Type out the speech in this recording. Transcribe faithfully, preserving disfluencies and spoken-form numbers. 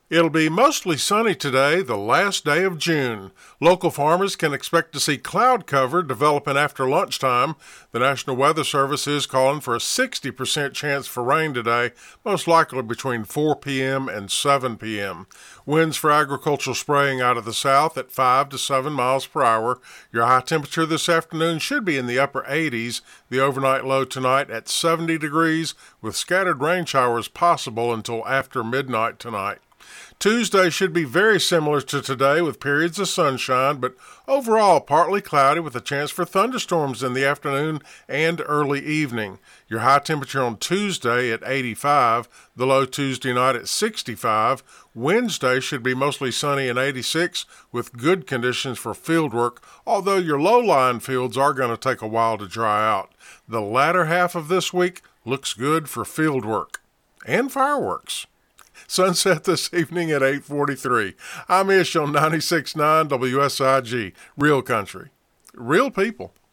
It'll be mostly sunny today, the last day of June. Local farmers can expect to see cloud cover developing after lunchtime. The National Weather Service is calling for a sixty percent chance for rain today, most likely between four p.m. and seven p.m. Winds for agricultural spraying out of the south at five to seven miles per hour. Your high temperature this afternoon should be in the upper eighties. The overnight low tonight at seventy degrees, with scattered rain showers possible until after midnight tonight. Tuesday should be very similar to today with periods of sunshine, but overall partly cloudy with a chance for thunderstorms in the afternoon and early evening. Your high temperature on Tuesday at eighty-five, the low Tuesday night at sixty-five. Wednesday should be mostly sunny and eighty-six with good conditions for field work, although your low-lying fields are going to take a while to dry out. The latter half of this week looks good for field work and fireworks. Sunset this evening at eight forty-three. I'm Ish on ninety-six point nine W S I G. Real country. Real people.